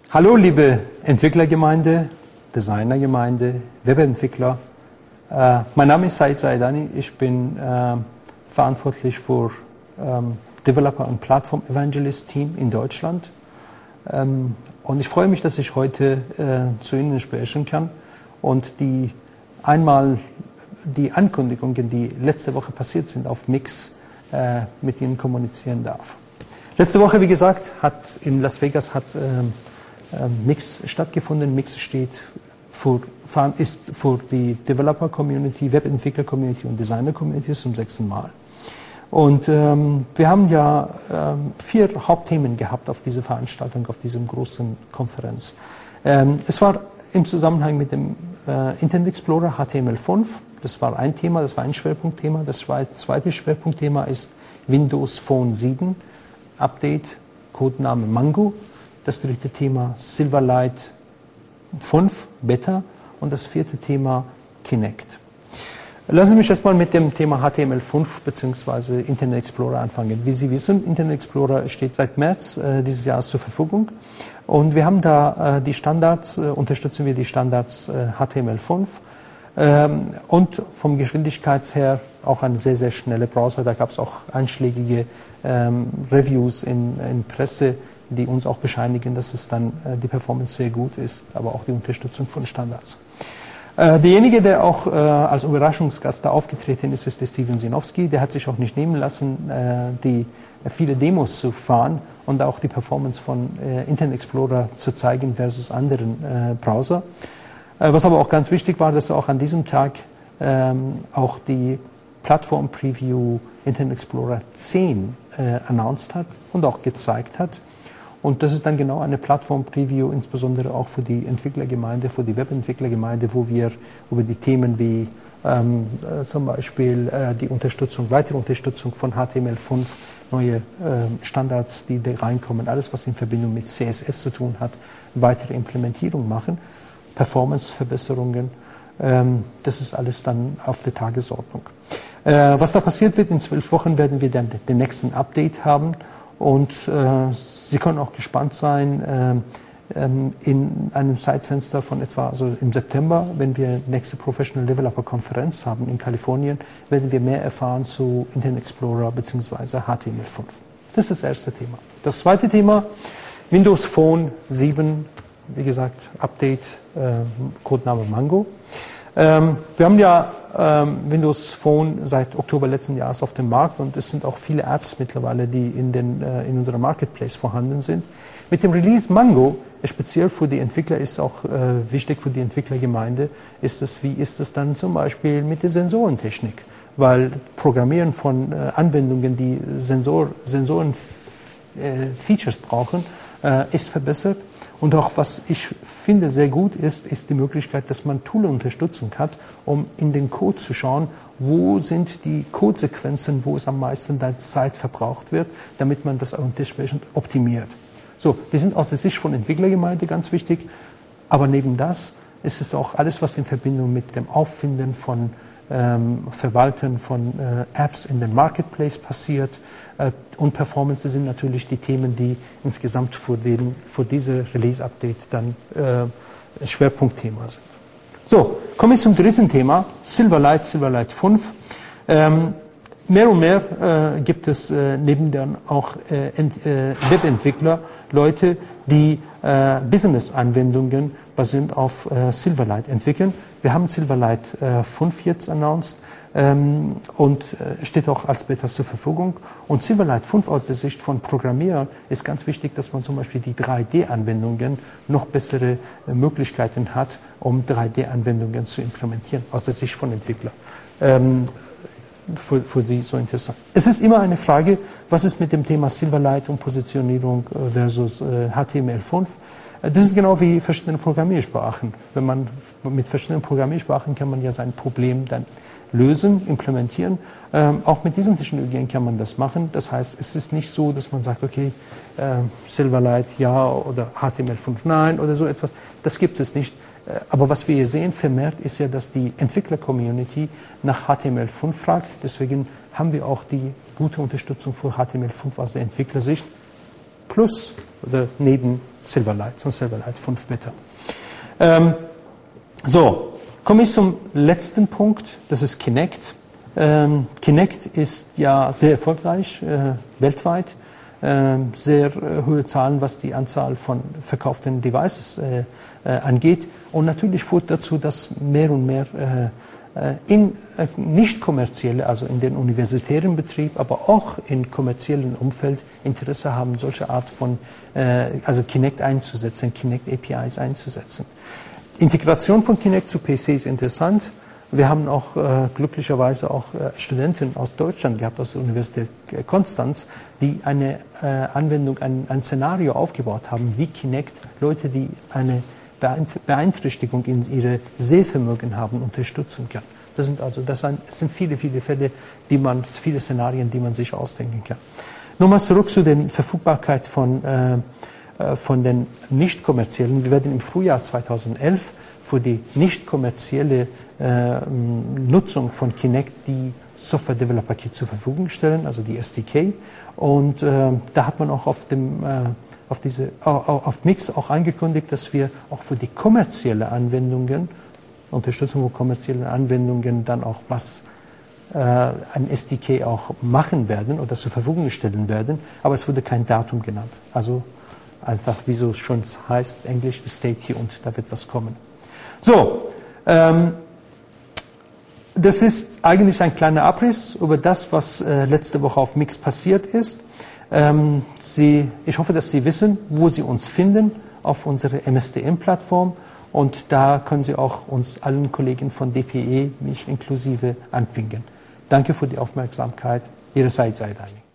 Hallo liebe Entwicklergemeinde, Designergemeinde, Webentwickler. Mein Name ist Said Zaidani, ich bin verantwortlich für Developer und Plattform Evangelist Team in Deutschland. Und ich freue mich, dass ich heute zu Ihnen sprechen kann und einmal die Ankündigungen, die letzte Woche passiert sind auf Mix, mit Ihnen kommunizieren darf. Letzte Woche, wie gesagt, in Las Vegas Mix stattgefunden. Mix ist für die Developer-Community, Webentwickler-Community und Designer-Community zum 6. Mal. Und wir haben ja 4 Hauptthemen gehabt auf dieser Veranstaltung, auf diesem großen Konferenz. Es war im Zusammenhang mit dem Internet Explorer HTML5. Das war ein Thema, das war ein Schwerpunktthema. Das zweite Schwerpunktthema ist Windows Phone 7 Update, Codename Mango. Das dritte Thema Silverlight 5 Beta und das vierte Thema Kinect. Lassen Sie mich erstmal mit dem Thema HTML5 bzw. Internet Explorer anfangen. Wie Sie wissen, Internet Explorer steht seit März dieses Jahres zur Verfügung und wir haben da die Standards, unterstützen wir die Standards HTML5 und vom Geschwindigkeitsher auch ein sehr, sehr schneller Browser. Da gab es auch einschlägige Reviews in Presse, die uns auch bescheinigen, dass es dann die Performance sehr gut ist, aber auch die Unterstützung von Standards. Derjenige, der auch als Überraschungsgast da aufgetreten ist, ist der Steven Sinofsky. Der hat sich auch nicht nehmen lassen, viele Demos zu fahren und auch die Performance von Internet Explorer zu zeigen versus anderen Browser. Was aber auch ganz wichtig war, dass er auch an diesem Tag auch die Plattform-Preview Internet Explorer 10 announced hat und auch gezeigt hat. Und das ist dann genau eine Plattform-Preview, insbesondere auch für die Entwicklergemeinde, für die Webentwicklergemeinde, wo wir über die Themen wie zum Beispiel die weitere Unterstützung von HTML5, neue Standards, die da reinkommen, alles was in Verbindung mit CSS zu tun hat, weitere Implementierung machen, Performance-Verbesserungen, das ist alles dann auf der Tagesordnung. Was da passiert wird, in 12 Wochen werden wir dann den nächsten Update haben. Und Sie können auch gespannt sein, in einem Zeitfenster von etwa, also im September, wenn wir nächste Professional Developer Konferenz haben in Kalifornien, werden wir mehr erfahren zu Internet Explorer bzw. HTML5. Das ist das erste Thema. Das zweite Thema, Windows Phone 7, wie gesagt, Update, Codename Mango. Wir haben ja Windows Phone seit Oktober letzten Jahres auf dem Markt und es sind auch viele Apps mittlerweile, die in unserer Marketplace vorhanden sind. Mit dem Release Mango, speziell für die Entwickler, ist auch wichtig für die Entwicklergemeinde, wie ist es dann zum Beispiel mit der Sensorentechnik? Weil Programmieren von Anwendungen, die Sensoren-Features brauchen, ist verbessert. Und auch was ich finde sehr gut ist die Möglichkeit, dass man Tool-Unterstützung hat, um in den Code zu schauen, wo sind die Codesequenzen, wo es am meisten Zeit verbraucht wird, damit man das auch entsprechend optimiert. So, die sind aus der Sicht von Entwicklergemeinde ganz wichtig, aber neben das ist es auch alles, was in Verbindung mit dem Auffinden von Verwalten von Apps in den Marketplace passiert und Performance, das sind natürlich die Themen, die insgesamt für diese Release-Update dann Schwerpunktthema sind. So, kommen wir zum dritten Thema, Silverlight 5. Mehr und mehr gibt es neben dann auch Webentwickler, Leute, die Business-Anwendungen basierend auf Silverlight entwickeln. Wir haben Silverlight 5 jetzt announced und steht auch als Beta zur Verfügung. Und Silverlight 5 aus der Sicht von Programmierern ist ganz wichtig, dass man zum Beispiel die 3D-Anwendungen noch bessere Möglichkeiten hat, um 3D-Anwendungen zu implementieren, aus der Sicht von Entwicklern. Für Sie so interessant. Es ist immer eine Frage, was ist mit dem Thema Silverlight und Positionierung versus HTML5. Das sind genau wie verschiedene Programmiersprachen. Mit verschiedenen Programmiersprachen kann man ja sein Problem dann lösen, implementieren. Auch mit diesen Technologien kann man das machen. Das heißt, es ist nicht so, dass man sagt, okay, Silverlight ja oder HTML5 nein oder so etwas. Das gibt es nicht. Aber was wir hier sehen vermehrt ist ja, dass die Entwickler-Community nach HTML5 fragt. Deswegen haben wir auch die gute Unterstützung für HTML5 aus der Entwicklersicht. Plus oder neben Silverlight, und Silverlight 5 Beta. So, komme ich zum letzten Punkt, das ist Kinect. Kinect ist ja sehr erfolgreich weltweit, sehr hohe Zahlen, was die Anzahl von verkauften Devices angeht. Und natürlich führt dazu, dass mehr und mehr in nicht kommerzielle, also in den universitären Betrieb, aber auch im kommerziellen Umfeld Interesse haben, solche Art von also Kinect einzusetzen, Kinect APIs einzusetzen. Integration von Kinect zu PC ist interessant. Wir haben auch glücklicherweise auch Studenten aus Deutschland gehabt, aus der Universität Konstanz, die eine Anwendung, ein Szenario aufgebaut haben, wie Kinect Leute, die eine Beeinträchtigung in ihre Sehvermögen haben, unterstützen kann. Das sind viele Fälle, viele Szenarien, die man sich ausdenken kann. Nochmal zurück zu der Verfügbarkeit von den nicht kommerziellen. Wir werden im Frühjahr 2011 für die nicht kommerzielle Nutzung von Kinect die Software Developer Kit zur Verfügung stellen, also die SDK. Und da hat man auch auf Mix auch angekündigt, dass wir auch für die kommerzielle Anwendungen, Unterstützung von kommerziellen Anwendungen, dann auch ein SDK auch machen werden oder zur Verfügung stellen werden, aber es wurde kein Datum genannt. Also einfach, wie so schon heißt, Englisch, stay tuned, da wird was kommen. So, das ist eigentlich ein kleiner Abriss über das, was letzte Woche auf Mix passiert ist. Ich hoffe, dass Sie wissen, wo Sie uns finden, auf unserer MSDN-Plattform. Und da können Sie auch uns allen Kollegen von DPE, mich inklusive, anpingen. Danke für die Aufmerksamkeit. Ihre Said Zaidani.